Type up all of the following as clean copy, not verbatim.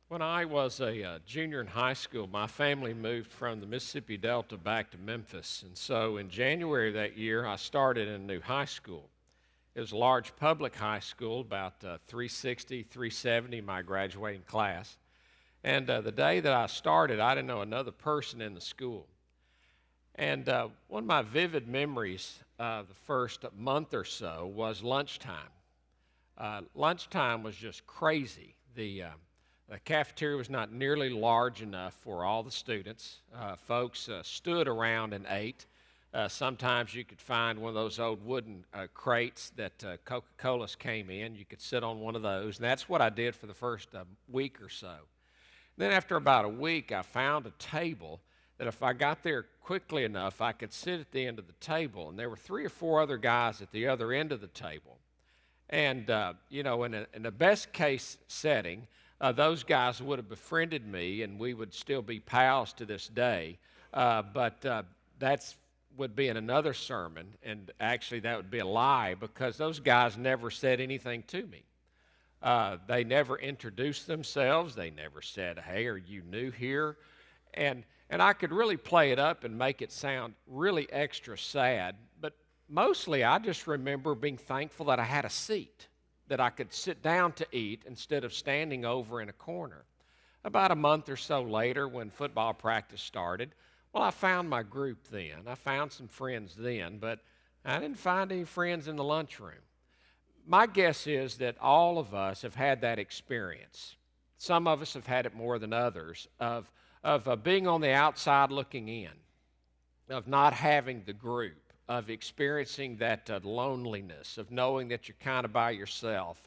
When I was a junior in high school, my family moved from the Mississippi Delta back to Memphis. And so in January of that year, I started in a new high school. It was a large public high school, about 360, 370, my graduating class. And the day that I started, I didn't know another person in the school. And one of my vivid memories the first month or so was lunchtime. Lunchtime was just crazy. The cafeteria was not nearly large enough for all the students. Folks stood around and ate. Sometimes you could find one of those old wooden crates that Coca-Cola's came in. You could sit on one of those, and that's what I did for the first week or so. Then after about a week, I found a table that if I got there quickly enough, I could sit at the end of the table, and there were 3 or 4 other guys at the other end of the table. And, in a best case setting, those guys would have befriended me, and we would still be pals to this day. But that would be in another sermon, and actually that would be a lie because those guys never said anything to me. They never introduced themselves. They never said, "Hey, are you new here?" And I could really play it up and make it sound really extra sad, but mostly I just remember being thankful that I had a seat, that I could sit down to eat instead of standing over in a corner. About a month or so later, when football practice started, well, I found my group then. I found some friends then, but I didn't find any friends in the lunchroom. My guess is that all of us have had that experience. Some of us have had it more than others, of being on the outside looking in, of not having the group, of experiencing that loneliness, of knowing that you're kind of by yourself.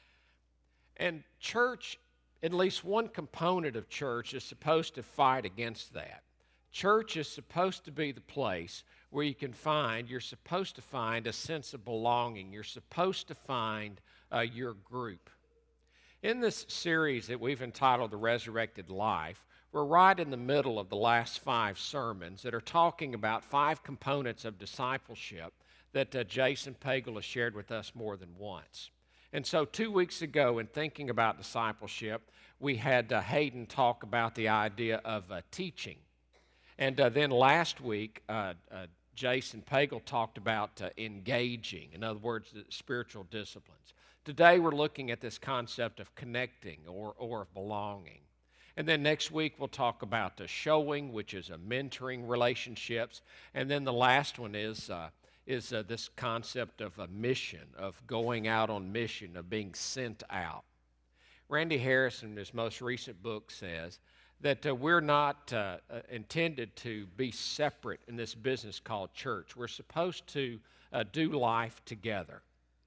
And church, at least one component of church, is supposed to fight against that. Church is supposed to be the place where you're supposed to find a sense of belonging. You're supposed to find your group. In this series that we've entitled The Resurrected Life, we're right in the middle of the last 5 sermons that are talking about 5 components of discipleship that Jason Pagel has shared with us more than once. And so 2 weeks ago, in thinking about discipleship, we had Hayden talk about the idea of teaching. And then last week, Jason Pagel talked about engaging, in other words, the spiritual disciplines. Today, we're looking at this concept of connecting or of belonging. And then next week, we'll talk about showing, which is mentoring relationships. And then the last one is this concept of a mission, of going out on mission, of being sent out. Randy Harris, in his most recent book, says that we're not intended to be separate in this business called church. We're supposed to do life together.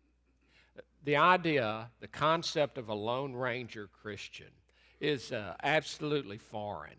The idea, the concept of a Lone Ranger Christian is absolutely foreign.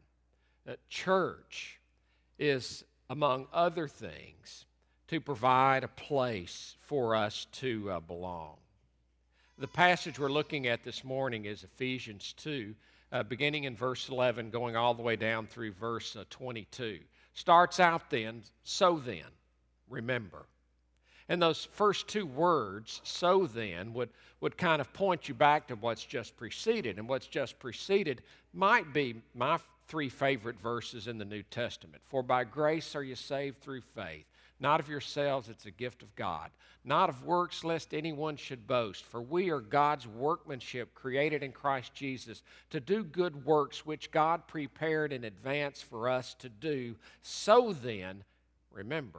Church is, among other things, to provide a place for us to belong. The passage we're looking at this morning is Ephesians 2, beginning in verse 11, going all the way down through verse 22. Starts out then, so then, remember. And those first 2 words, so then, would kind of point you back to what's just preceded. And what's just preceded might be my 3 favorite verses in the New Testament. For by grace are you saved through faith, not of yourselves, it's a gift of God, not of works, lest anyone should boast. For we are God's workmanship, created in Christ Jesus, to do good works which God prepared in advance for us to do. So then, remember.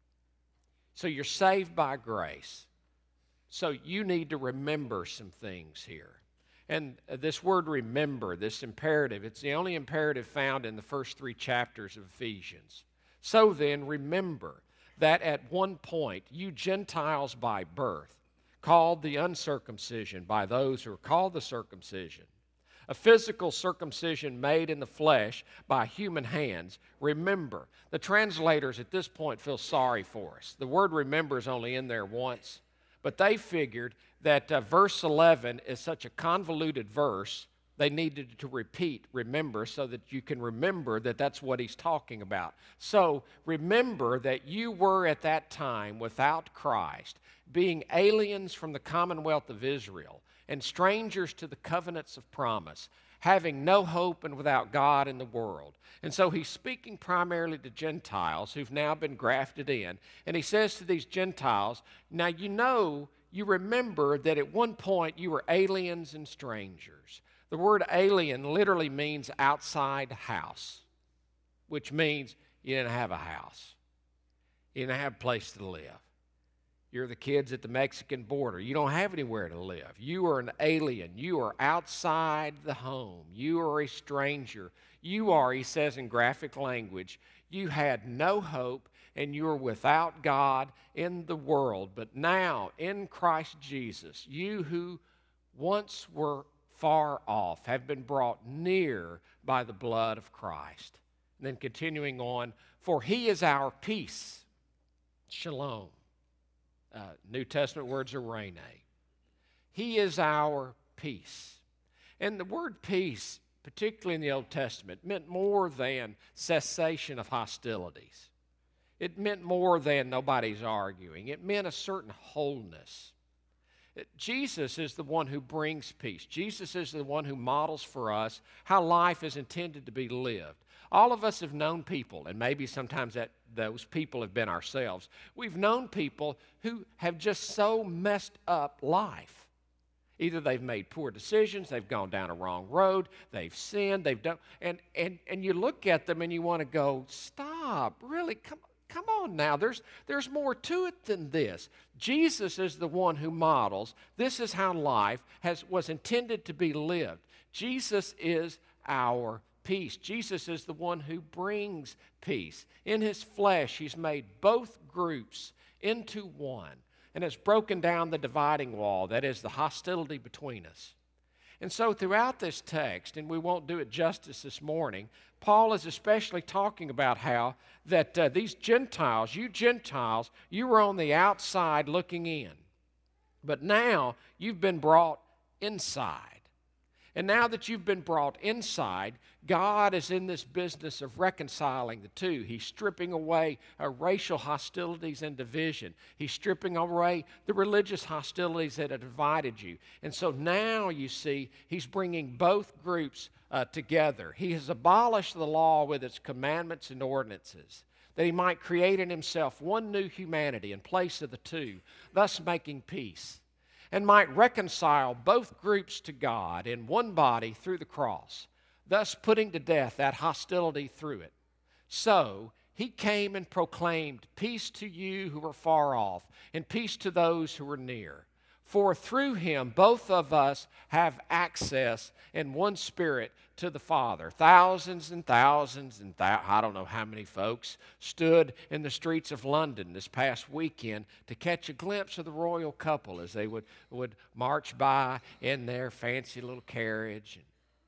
So you're saved by grace. So you need to remember some things here. And this word remember, this imperative, it's the only imperative found in the first 3 chapters of Ephesians. So then, remember that at one point, you Gentiles by birth, called the uncircumcision by those who are called the circumcision, a physical circumcision made in the flesh by human hands. Remember. The translators at this point feel sorry for us. The word remember is only in there once, but they figured that verse 11 is such a convoluted verse, they needed to repeat remember so that you can remember that that's what he's talking about. So remember that you were at that time without Christ, being aliens from the commonwealth of Israel and strangers to the covenants of promise, having no hope and without God in the world. And so he's speaking primarily to Gentiles who've now been grafted in. And he says to these Gentiles, now you remember that at one point you were aliens and strangers. The word alien literally means outside house, which means you didn't have a house. You didn't have a place to live. You're the kids at the Mexican border. You don't have anywhere to live. You are an alien. You are outside the home. You are a stranger. You are, he says in graphic language, you had no hope and you are without God in the world. But now, in Christ Jesus, you who once were far off have been brought near by the blood of Christ. And then continuing on, for he is our peace. Shalom. New Testament words are rene. He is our peace. And the word peace, particularly in the Old Testament, meant more than cessation of hostilities. It meant more than nobody's arguing. It meant a certain wholeness. Jesus is the one who brings peace. Jesus is the one who models for us how life is intended to be lived. All of us have known people, and maybe sometimes those people have been ourselves. We've known people who have just so messed up life. Either they've made poor decisions, they've gone down a wrong road, they've sinned, they've done, and you look at them and you want to go, stop, really, come on now. There's more to it than this. Jesus is the one who models. This is how life was intended to be lived. Jesus is our peace. Jesus is the one who brings peace. In his flesh, he's made both groups into one and has broken down the dividing wall, that is, the hostility between us. And so throughout this text, and we won't do it justice this morning, Paul is especially talking about how that these Gentiles, you were on the outside looking in. But now you've been brought inside. And now that you've been brought inside, God is in this business of reconciling the two. He's stripping away racial hostilities and division. He's stripping away the religious hostilities that have divided you. And so now, you see, he's bringing both groups together. He has abolished the law with its commandments and ordinances, that he might create in himself one new humanity in place of the two, thus making peace, and might reconcile both groups to God in one body through the cross, thus putting to death that hostility through it. So he came and proclaimed peace to you who are far off, and peace to those who are near. For through him both of us have access in one spirit to the Father. Thousands and thousands and I don't know how many folks stood in the streets of London this past weekend to catch a glimpse of the royal couple as they would march by in their fancy little carriage.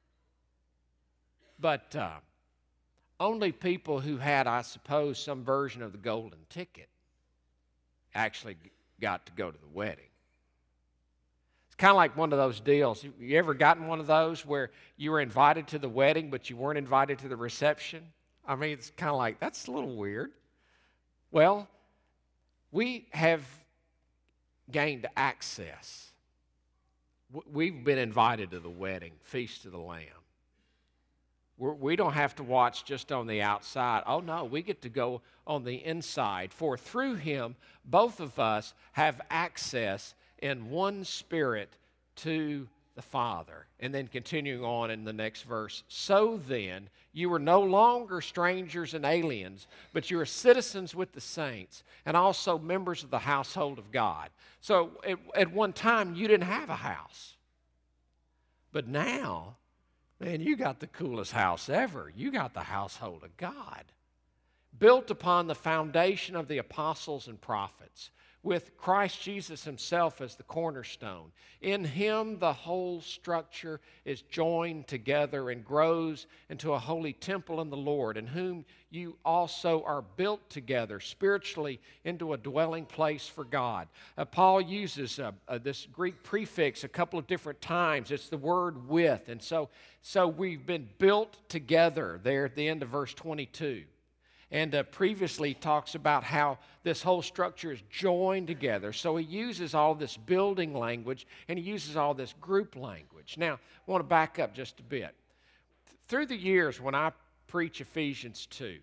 But only people who had, I suppose, some version of the golden ticket actually got to go to the wedding. It's kind of like one of those deals. You ever gotten one of those where you were invited to the wedding, but you weren't invited to the reception? I mean, it's kind of like, that's a little weird. Well, we have gained access. We've been invited to the wedding, Feast of the Lamb. We don't have to watch just on the outside. Oh, no, we get to go on the inside. For through him, both of us have access in one spirit to the Father. And then continuing on in the next verse, so then you are no longer strangers and aliens, but you are citizens with the saints and also members of the household of God. So at one time you didn't have a house. But now, man, you got the coolest house ever. You got the household of God, built upon the foundation of the apostles and prophets, with Christ Jesus himself as the cornerstone. In him the whole structure is joined together and grows into a holy temple in the Lord, in whom you also are built together spiritually into a dwelling place for God. Paul uses this Greek prefix a couple of different times. It's the word with, and so we've been built together there at the end of verse 22. And previously he talks about how this whole structure is joined together. So he uses all this building language and he uses all this group language. Now, I want to back up just a bit. Through the years when I preach Ephesians 2,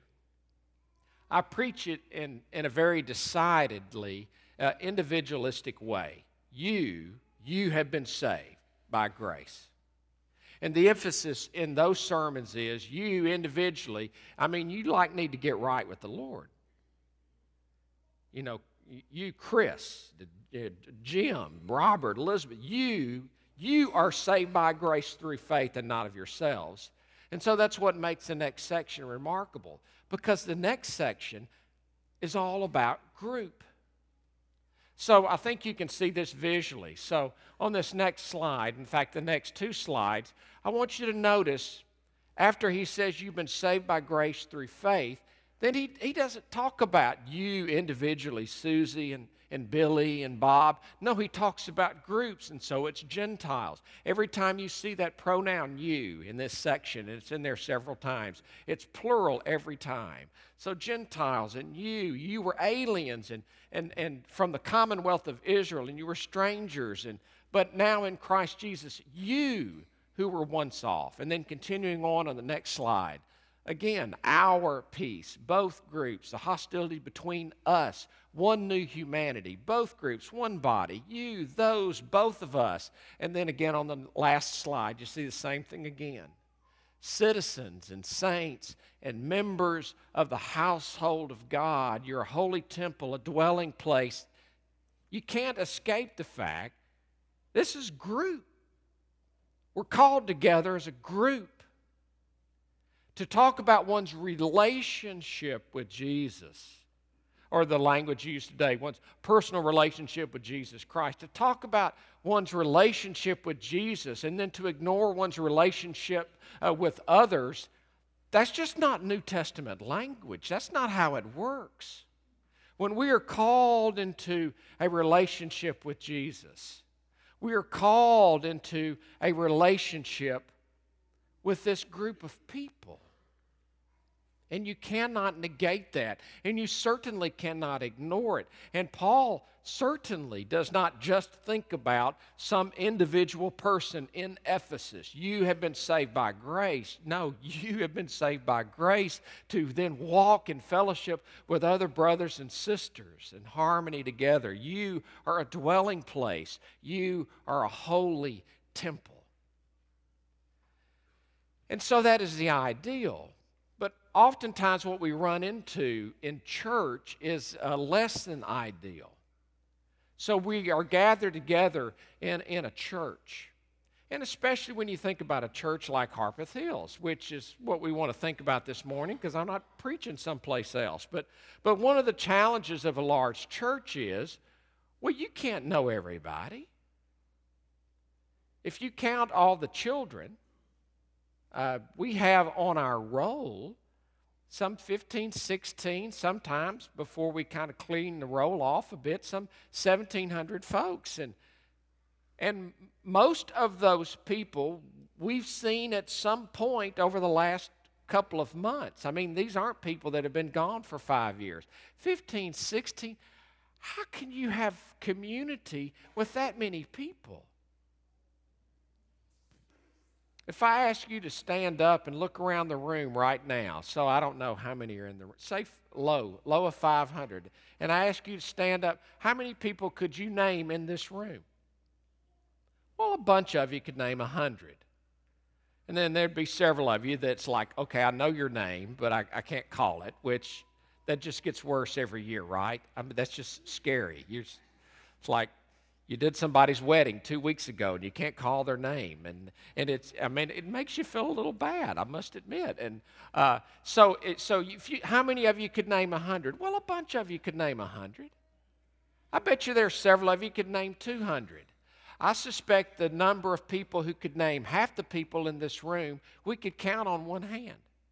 I preach it in a very decidedly individualistic way. You have been saved by grace. And the emphasis in those sermons is you individually, you need to get right with the Lord. You know, you, Chris, Jim, Robert, Elizabeth, you are saved by grace through faith and not of yourselves. And so that's what makes the next section remarkable, because the next section is all about group. So I think you can see this visually. So on this next slide, in fact, the next two slides, I want you to notice after he says you've been saved by grace through faith, then he doesn't talk about you individually, Susie and Billy and Bob. No, he talks about groups, and so it's Gentiles. Every time you see that pronoun you in this section, and it's in there several times, it's plural every time. So Gentiles and you were aliens and from the commonwealth of Israel, and you were strangers, but now in Christ Jesus, you who were once off. And then continuing on the next slide, again, our peace, both groups, the hostility between us, one new humanity, both groups, one body, you, those, both of us. And then again on the last slide, you see the same thing again. Citizens and saints and members of the household of God, you're a holy temple, a dwelling place. You can't escape the fact this is group. We're called together as a group to talk about one's relationship with Jesus, or the language used today, one's personal relationship with Jesus Christ. To talk about one's relationship with Jesus and then to ignore one's relationship with others, that's just not New Testament language. That's not how it works. When we are called into a relationship with Jesus, we are called into a relationship with this group of people. And you cannot negate that. And you certainly cannot ignore it. And Paul certainly does not just think about some individual person in Ephesus. You have been saved by grace. No, you have been saved by grace to then walk in fellowship with other brothers and sisters in harmony together. You are a dwelling place. You are a holy temple. And so that is the ideal. But oftentimes what we run into in church is less than ideal. So we are gathered together in a church. And especially when you think about a church like Harpeth Hills, which is what we want to think about this morning, because I'm not preaching someplace else. But one of the challenges of a large church is, well, you can't know everybody. If you count all the children, we have on our roll some 15, 16, sometimes before we kind of clean the roll off a bit, some 1,700 folks. And most of those people we've seen at some point over the last couple of months. I mean, these aren't people that have been gone for 5 years. 15, 16, how can you have community with that many people? If I ask you to stand up and look around the room right now, so I don't know how many are in the room, say low of 500, and I ask you to stand up, how many people could you name in this room? Well, a bunch of you could name 100. And then there'd be several of you that's like, okay, I know your name, but I can't call it, which that just gets worse every year, right? I mean, that's just scary. It's like, you did somebody's wedding 2 weeks ago, and you can't call their name, and it makes you feel a little bad, I must admit. And so how many of you could name 100? Well, a bunch of you could name 100. I bet you there are several of you could name 200. I suspect the number of people who could name half the people in this room, we could count on one hand.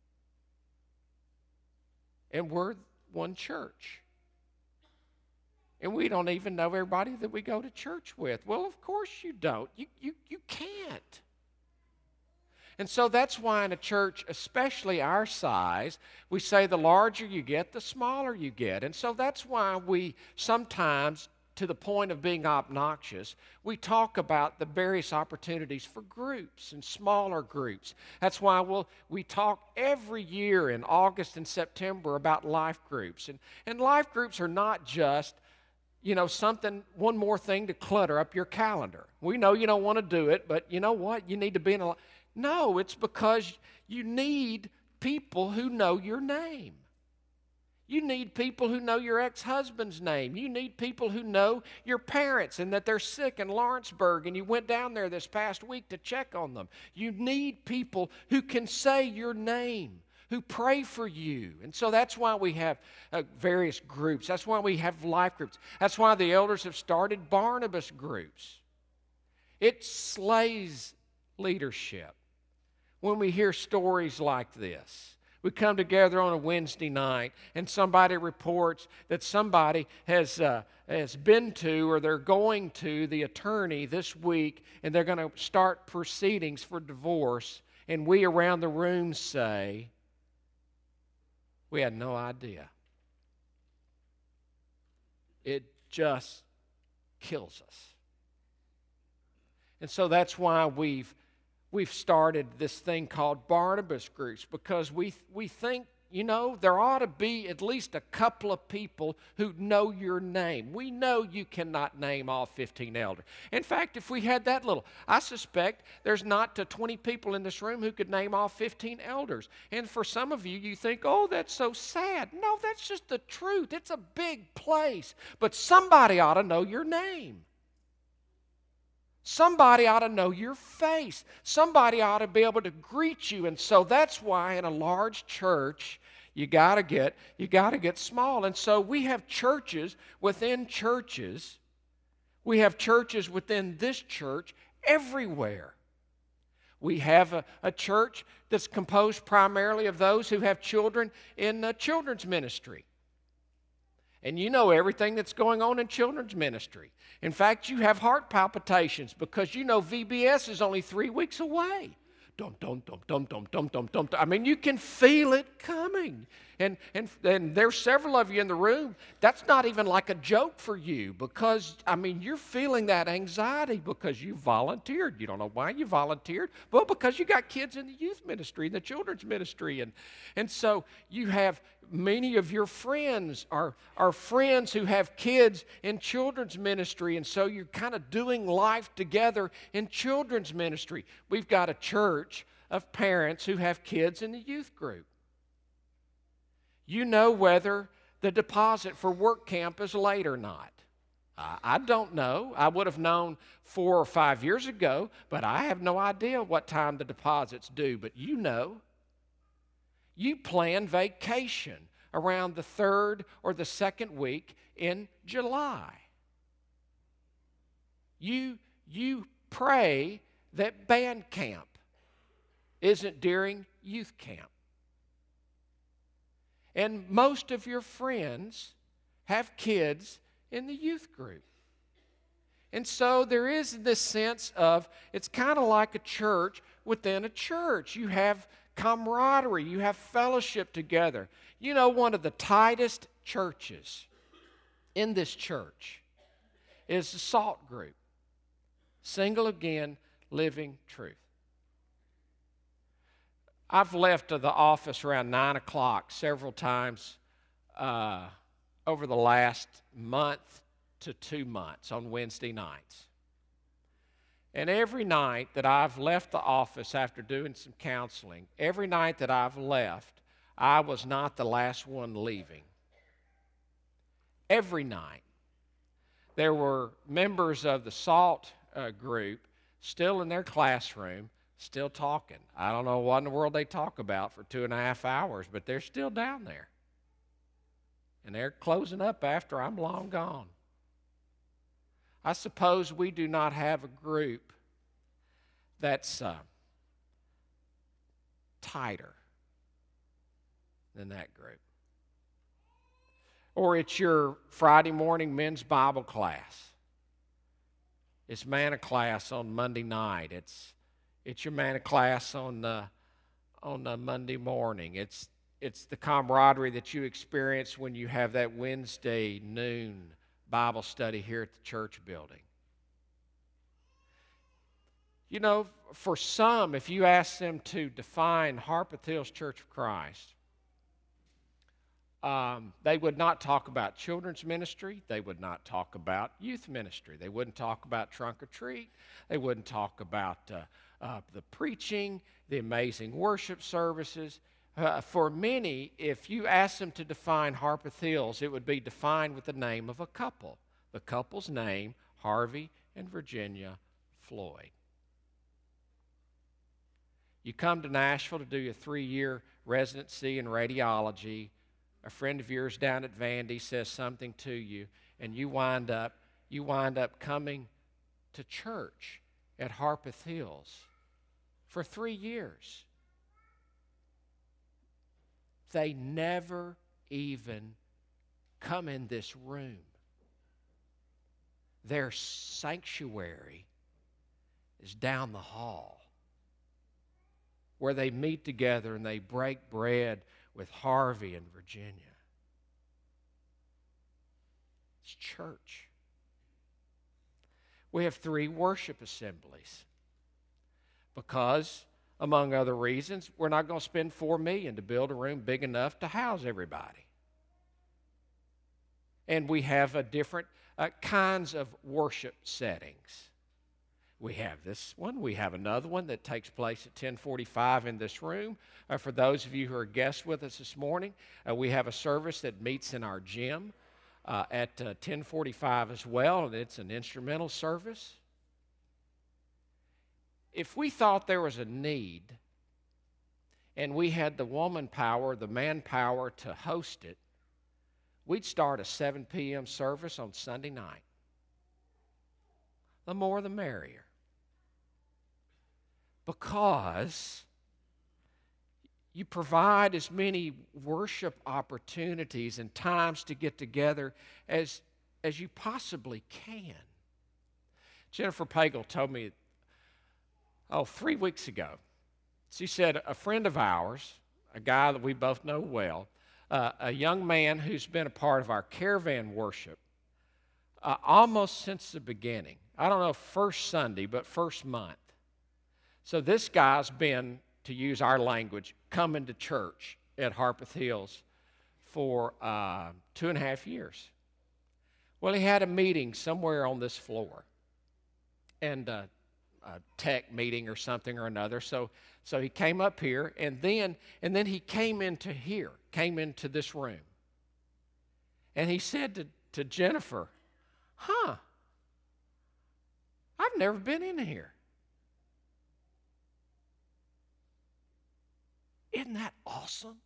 And we're one church. And we don't even know everybody that we go to church with. Well, of course you don't. You can't. And so that's why in a church, especially our size, we say the larger you get, the smaller you get. And so that's why we sometimes, to the point of being obnoxious, we talk about the various opportunities for groups and smaller groups. That's why we talk every year in August and September about life groups. And life groups are not just, one more thing to clutter up your calendar. We know you don't want to do it, but you know what? You need to be in a... No, it's because you need people who know your name. You need people who know your ex-husband's name. You need people who know your parents and that they're sick in Lawrenceburg and you went down there this past week to check on them. You need people who can say your name, who pray for you. And so that's why we have various groups. That's why we have life groups. That's why the elders have started Barnabas groups. It slays leadership when we hear stories like this. We come together on a Wednesday night and somebody reports that somebody has been to or they're going to the attorney this week and they're going to start proceedings for divorce, and we around the room say, we had no idea. It just kills us. And so that's why we've started this thing called Barnabas groups, because we think, there ought to be at least a couple of people who know your name. We know you cannot name all 15 elders. In fact, if we had that little, I suspect there's not 20 people in this room who could name all 15 elders. And for some of you, you think, oh, that's so sad. No, that's just the truth. It's a big place. But somebody ought to know your name. Somebody ought to know your face. Somebody ought to be able to greet you. And so that's why in a large church, you got to get small. And so we have churches within churches. We have churches within this church everywhere. We have a church that's composed primarily of those who have children in children's ministry. And you know everything that's going on in children's ministry. In fact, you have heart palpitations because you know VBS is only 3 weeks away. Dum, dum, dum, dum, dum, dum, dum, dum. I mean, you can feel it coming. And there's several of you in the room, that's not even like a joke for you because, you're feeling that anxiety because you volunteered. You don't know why you volunteered. Well, because you got kids in the youth ministry, the children's ministry. And so you have many of your friends are friends who have kids in children's ministry. And so you're kind of doing life together in children's ministry. We've got a church of parents who have kids in the youth group. You know whether the deposit for work camp is late or not. I don't know. I would have known 4 or 5 years ago, but I have no idea what time the deposit's due. But you know. You plan vacation around the 3rd or the 2nd week in July. You pray that band camp isn't during youth camp. And most of your friends have kids in the youth group. And so there is this sense of, it's kind of like a church within a church. You have camaraderie, you have fellowship together. You know, one of the tightest churches in this church is the SALT group. Single Again, Living Truth. I've left the office around 9 o'clock several times over the last month to 2 months on Wednesday nights. And every night that I've left the office after doing some counseling, every night that I've left, I was not the last one leaving. Every night. There were members of the SALT group still in their classroom, still talking. I don't know what in the world they talk about for 2.5 hours, but they're still down there. And they're closing up after I'm long gone. I suppose we do not have a group that's tighter than that group. Or it's your Friday morning men's Bible class. It's manna class on Monday night. It's your man class on Monday morning. It's the camaraderie that you experience when you have that Wednesday noon Bible study here at the church building. You know, for some, if you ask them to define Harpeth Hills Church of Christ, they would not talk about children's ministry. They would not talk about youth ministry. They wouldn't talk about trunk or treat. They wouldn't talk about the preaching, the amazing worship services. For many, if you ask them to define Harpeth Hills, it would be defined with the name of a couple. The couple's name, Harvey and Virginia Floyd. You come to Nashville to do your 3-year residency in radiology. A friend of yours down at Vandy says something to you, and you wind up coming to church at Harpeth Hills for 3 years. They never even come in this room. Their sanctuary is down the hall, where they meet together and they break bread with Harvey and Virginia. It's church. We have 3 worship assemblies because, among other reasons, we're not going to spend $4 million to build a room big enough to house everybody. And we have different kinds of worship settings. We have this one. We have another one that takes place at 10:45 in this room. For those of you who are guests with us this morning, we have a service that meets in our gym at 10:45 as well, and it's an instrumental service. If we thought there was a need and we had the woman power, the manpower to host it, we'd start a 7 p.m. service on Sunday night. The more the merrier. Because you provide as many worship opportunities and times to get together as you possibly can. Jennifer Pagel told me, 3 weeks ago, she said a friend of ours, a guy that we both know well, a young man who's been a part of our caravan worship almost since the beginning. I don't know first Sunday, but first month. So this guy's been, to use our language, coming to church at Harpeth Hills for 2.5 years. Well, he had a meeting somewhere on this floor, and a tech meeting or something or another. So he came up here, and then he came into this room. And he said to Jennifer, I've never been in here. Isn't that awesome?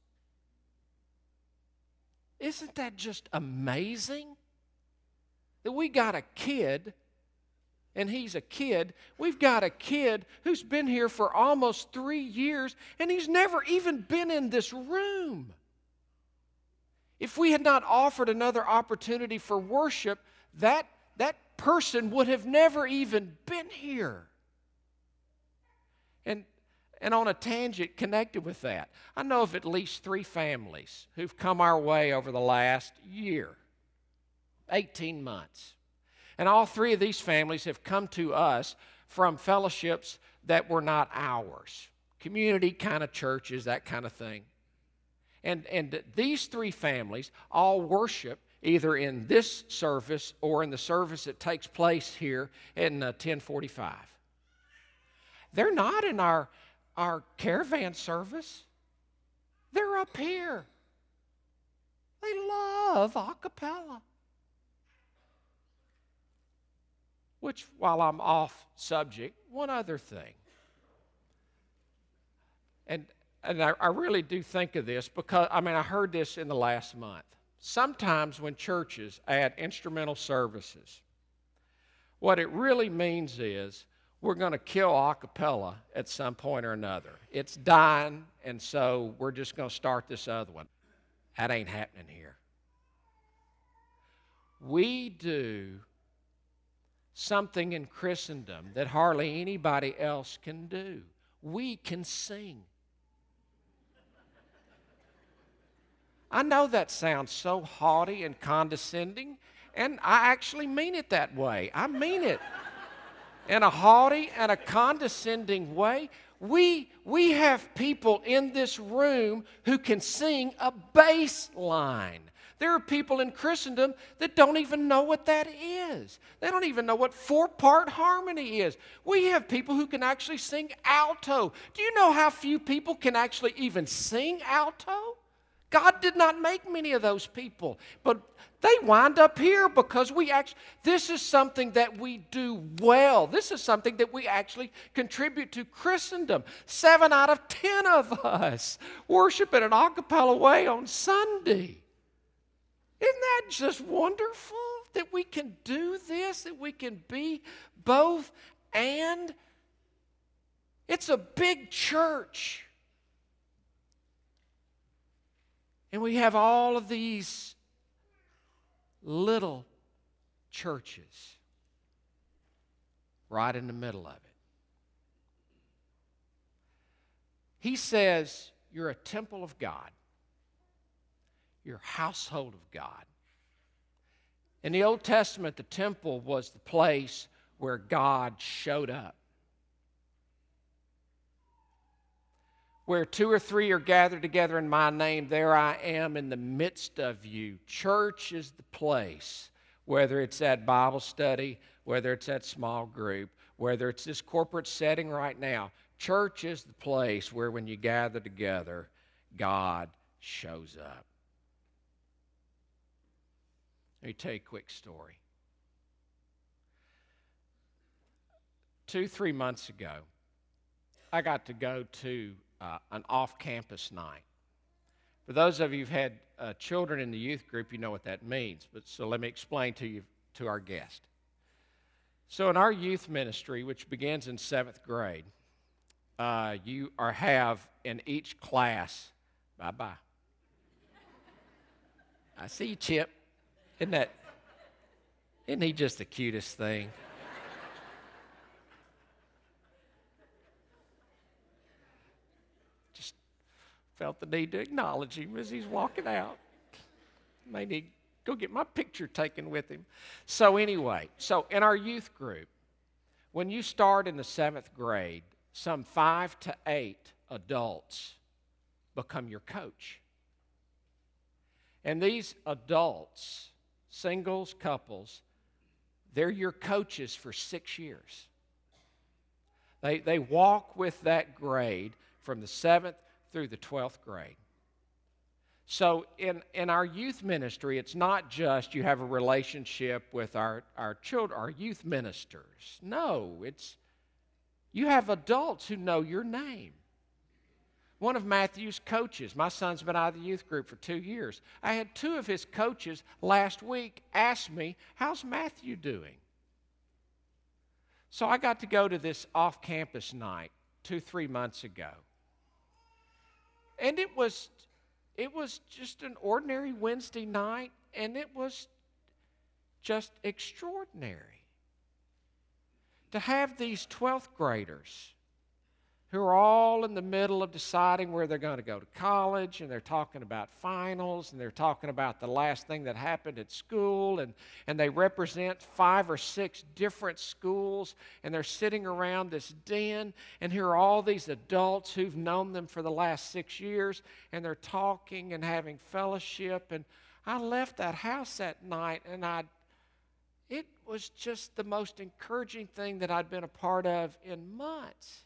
Isn't that just amazing? That we got a kid, and he's a kid. We've got a kid who's been here for almost 3 years, and he's never even been in this room. If we had not offered another opportunity for worship, that person would have never even been here. And on a tangent connected with that, I know of at least 3 families who've come our way over the last year, 18 months. And all 3 of these families have come to us from fellowships that were not ours, community kind of churches, that kind of thing. And these 3 families all worship either in this service or in the service that takes place here in 10:45. They're not in our caravan service. They're up here. They love a cappella. Which, while I'm off subject, one other thing. And I really do think of this because, I heard this in the last month. Sometimes when churches add instrumental services, what it really means is we're going to kill a cappella at some point or another. It's dying, and so we're just going to start this other one. That ain't happening here. We do something in Christendom that hardly anybody else can do. We can sing. I know that sounds so haughty and condescending, and I actually mean it that way. I mean it in a haughty and a condescending way. We have people in this room who can sing a bass line. There are people in Christendom that don't even know what that is. They don't even know what four-part harmony is. We have people who can actually sing alto. Do you know how few people can actually even sing alto? God did not make many of those people, but they wind up here because this is something that we do well. This is something that we actually contribute to Christendom. 7 out of 10 of us worship in an a cappella way on Sunday. Isn't that just wonderful that we can do this, that we can be both and? It's a big church. And we have all of these little churches right in the middle of it. He says, you're a temple of God. You're a household of God. In the Old Testament, the temple was the place where God showed up. Where 2 or 3 are gathered together in my name, there I am in the midst of you. Church is the place, whether it's at Bible study, whether it's at small group, whether it's this corporate setting right now. Church is the place where when you gather together, God shows up. Let me tell you a quick story. 2-3 months ago, I got to go to an off-campus night. For those of you who've had children in the youth group, you know what that means. So let me explain to our guest. So in our youth ministry, which begins in 7th grade, you have in each class, bye-bye. I see you, Chip. Isn't he just the cutest thing? Just felt the need to acknowledge him as he's walking out. May need to go get my picture taken with him. So anyway, in our youth group, when you start in the 7th grade, some 5 to 8 adults become your coach. And these adults, singles, couples, they're your coaches for 6 years. They walk with that grade from the 7th through the 12th grade. So in our youth ministry, it's not just you have a relationship with our children, our youth ministers. No, it's you have adults who know your name. One of Matthew's coaches, my son's been out of the youth group for 2 years. I had 2 of his coaches last week ask me, how's Matthew doing? So I got to go to this off-campus night 2-3 months ago. And it was just an ordinary Wednesday night, and it was just extraordinary to have these 12th graders who are all in the middle of deciding where they're going to go to college, and they're talking about finals, and they're talking about the last thing that happened at school, and they represent 5 or 6 different schools, and they're sitting around this den, and here are all these adults who've known them for the last 6 years, and they're talking and having fellowship. And I left that house that night, and it was just the most encouraging thing that I'd been a part of in months.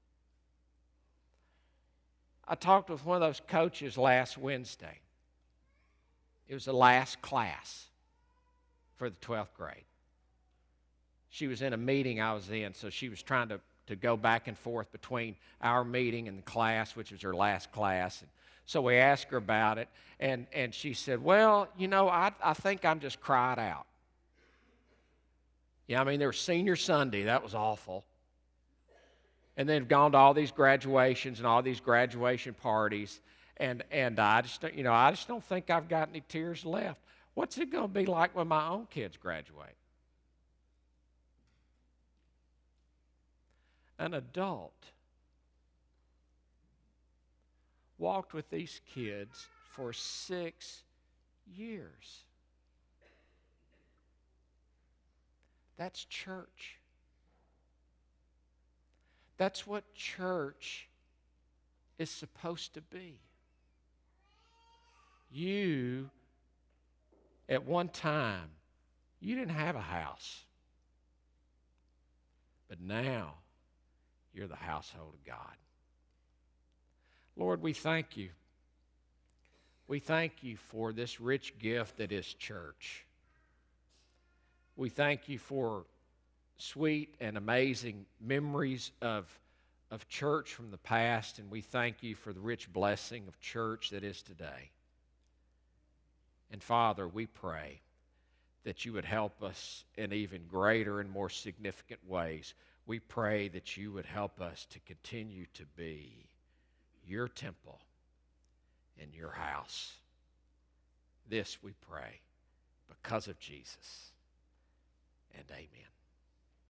I talked with one of those coaches last Wednesday. It was the last class for the 12th grade. She was in a meeting I was in, so she was trying to go back and forth between our meeting and the class, which was her last class. And so we asked her about it, and she said, well, I think I'm just cried out. Yeah, there was senior Sunday. That was awful. And they've gone to all these graduations and all these graduation parties, and I just don't think I've got any tears left. What's it going to be like when my own kids graduate? an adult, walked with these kids for 6 years. That's church. That's what church is supposed to be. You, at one time, you didn't have a house. But now, you're the household of God. Lord, we thank you. We thank you for this rich gift that is church. We thank you for sweet and amazing memories of church from the past, and we thank you for the rich blessing of church that is today. And Father, we pray that you would help us in even greater and more significant ways. We pray that you would help us to continue to be your temple and your house. This we pray because of Jesus. And amen.